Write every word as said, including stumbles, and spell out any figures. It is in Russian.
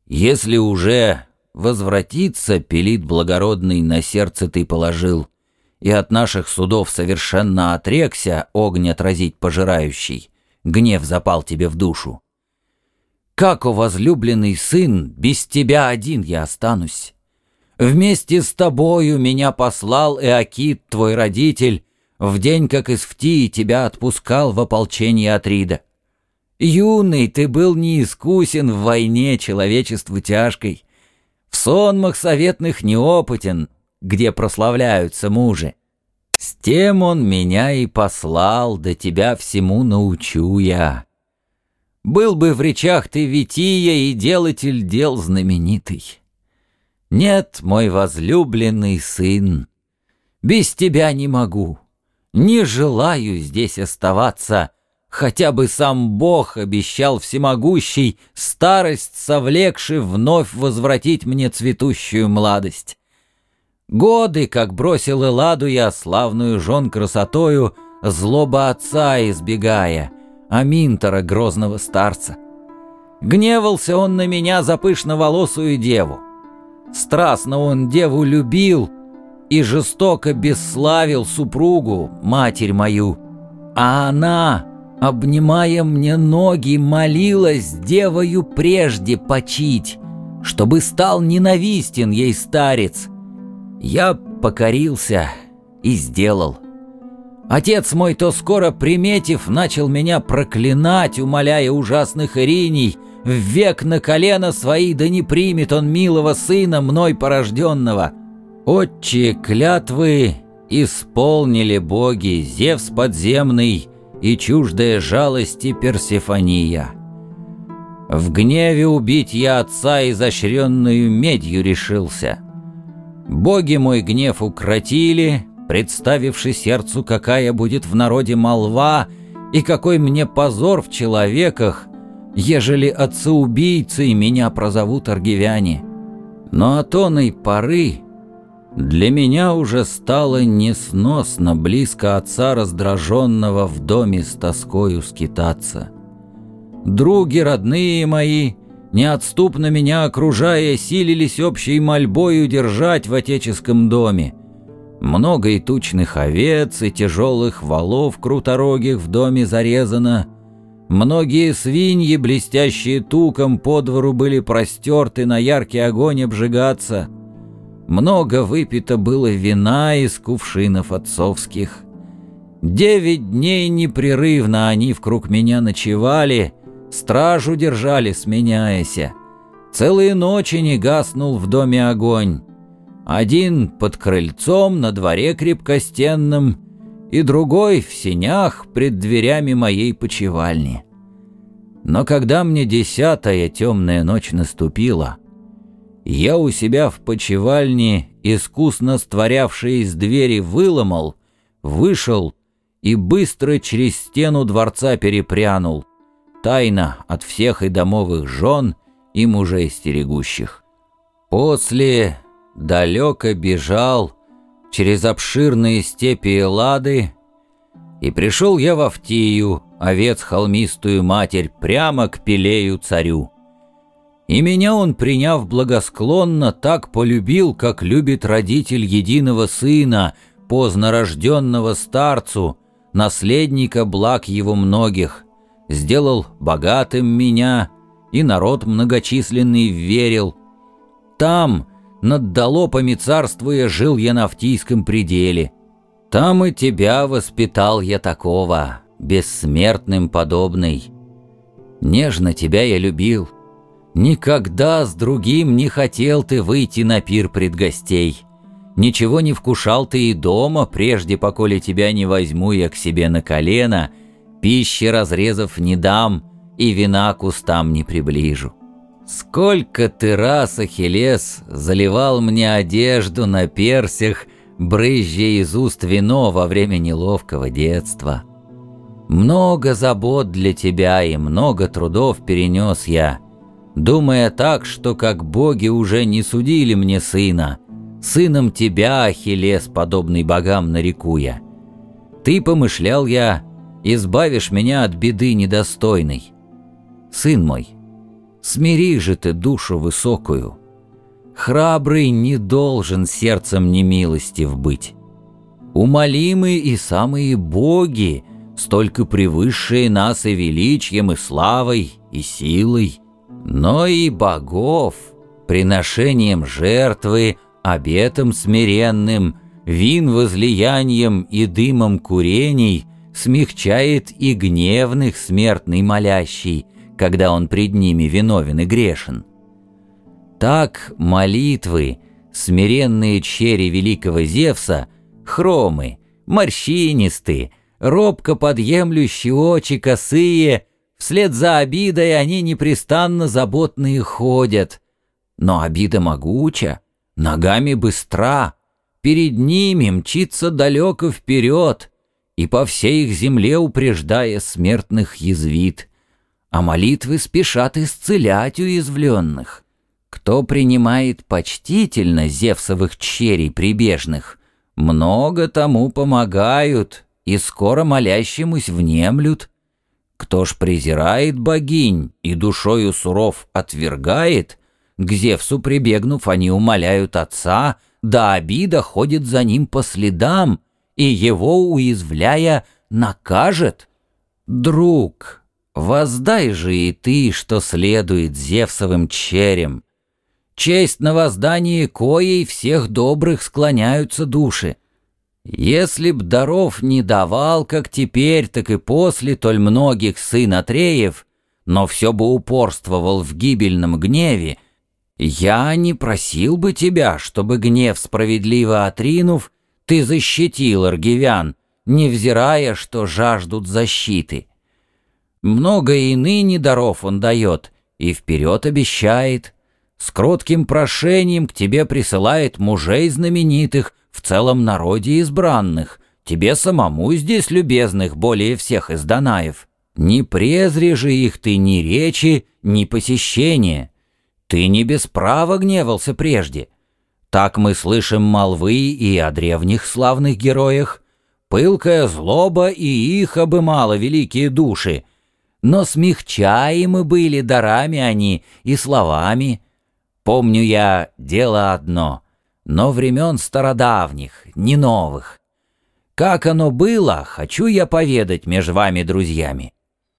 Если уже возвратиться, пелит благородный, на сердце ты положил, и от наших судов совершенно отрекся, огонь отразить пожирающий, гнев запал тебе в душу. Как, о возлюбленный сын, без тебя один я останусь? Вместе с тобою меня послал Эакит, твой родитель, в день, как из Фтии тебя отпускал в ополчение Атрида. Юный ты был неискусен в войне человечеству тяжкой, в сонмах советных неопытен, где прославляются мужи. С тем он меня и послал, да тебя всему научу я. Был бы в речах ты Вития и делатель дел знаменитый. Нет, мой возлюбленный сын, без тебя не могу, не желаю здесь оставаться, хотя бы сам Бог обещал всемогущий, старость совлекши, вновь возвратить мне цветущую младость. Годы, как бросил Элладу я, славную жен красотою, злоба отца избегая, Аминтора, грозного старца. Гневался он на меня за пышноволосую деву. Страстно он деву любил и жестоко бесславил супругу, матерь мою. А она, обнимая мне ноги, молилась девою прежде почить, чтобы стал ненавистен ей старец. Я покорился и сделал. Отец мой, то скоро приметив, начал меня проклинать, умоляя ужасных ириней, ввек на колено свои, да не примет он милого сына, мной порожденного. Отчие клятвы исполнили боги, Зевс подземный и чуждая жалости Персефония. В гневе убить я отца изощренную медью решился. Боги мой гнев укротили, представивши сердцу, какая будет в народе молва и какой мне позор в человеках, ежели отца-убийцей меня прозовут аргивяне. Но от оной поры для меня уже стало несносно близко отца раздраженного в доме с тоскою скитаться. Други родные мои, неотступно меня окружая, силились общей мольбой удержать в отеческом доме. Много и тучных овец, и тяжелых валов круторогих в доме зарезано. Многие свиньи, блестящие туком, по двору были простерты на яркий огонь обжигаться. Много выпито было вина из кувшинов отцовских. Девять дней непрерывно они вкруг меня ночевали, стражу держали, сменяяся. Целые ночи не гаснул в доме огонь. Один под крыльцом на дворе крепкостенном, и другой в сенях пред дверями моей почевальни. Но когда мне десятая темная ночь наступила, я у себя в почевальне, искусно створявший из двери, выломал, вышел и быстро через стену дворца перепрянул, тайно от всех и домовых жен, и мужей стерегущих. После далеко бежал через обширные степи Эллады, и пришел я во Фтию, овец холмистую матерь, прямо к Пелею царю. И меня он, приняв благосклонно, так полюбил, как любит родитель единого сына, поздно рожденного старцу, наследника благ его многих, сделал богатым меня, и народ многочисленный верил. Там, над долопами царствуя, жил я на Фтийском пределе. Там и тебя воспитал я такого, бессмертным подобный. Нежно тебя я любил. Никогда с другим не хотел ты выйти на пир пред гостей. Ничего не вкушал ты и дома, прежде поколе тебя не возьму я к себе на колено, пищи разрезав не дам и вина к устам не приближу. Сколько ты раз, Ахиллес, заливал мне одежду на персях, брызжа из уст вино во время неловкого детства. Много забот для тебя и много трудов перенес я, думая так, что как боги уже не судили мне сына, сыном тебя, Ахиллес, подобный богам, нареку я. Ты, помышлял я, избавишь меня от беды недостойной. Сын мой, Смири же ты душу высокую. Храбрый не должен сердцем немилостив быть. Умолимы и самые боги, столько превысшие нас и величием, и славой, и силой, но и богов, приношением жертвы, обетом смиренным, вин возлиянием и дымом курений смягчает и гневных смертный молящий, когда он пред ними виновен и грешен. Так молитвы, смиренные черри великого Зевса, хромы, морщинистые, робко подъемлющие очи косые, вслед за обидой они непрестанно заботные ходят. Но обида могуча, ногами быстра, перед ними мчится далеко вперед, и по всей их земле упреждая смертных язвит, а молитвы спешат исцелять уязвленных. Кто принимает почтительно Зевсовых черей прибежных, много тому помогают и скоро молящемусь внемлют. Кто ж презирает богинь и душою суров отвергает, к Зевсу прибегнув, они умоляют отца, да обида ходит за ним по следам, и его, уязвляя, накажет. Друг, воздай же и ты, что следует Зевсовым черям. Честь на воздании коей всех добрых склоняются души. Если б даров не давал, как теперь, так и после толь многих сын Атреев, но все бы упорствовал в гибельном гневе, я не просил бы тебя, чтобы гнев справедливо отринув, ты защитил аргивян, невзирая, что жаждут защиты. Много и ныне даров он дает, и вперед обещает. С кротким прошением к тебе присылает мужей знаменитых в целом народе избранных, тебе самому здесь любезных более всех из Данаев. Не презри же их ты ни речи, ни посещения. Ты не без права гневался прежде. Так мы слышим молвы и о древних славных героях. Пылкая злоба и их обымала великие души. Но смягчаемы были дарами они и словами. Помню я дело одно, но времен стародавних, не новых. Как оно было, хочу я поведать между вами, друзьями.